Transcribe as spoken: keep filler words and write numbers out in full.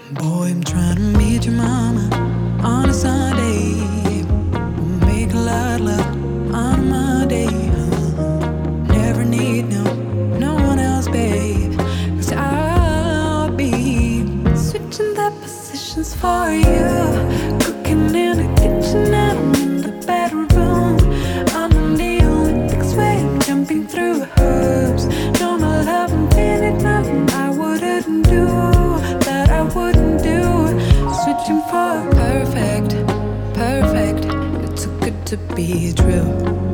Boy, I'm trying to meet your mama on a Sunday. Make a lot of love on a Monday. Uh, never need no, no one else, babe. Cause I'll be switching the positions for you. Cooking in the kitchen and I'm in the bedroom. I'm on the Olympics way, jumping through hoops. No, my love, infinite, nothing I wouldn't do, that I wouldn't do. Switching for perfect, perfect. It's too good to be true.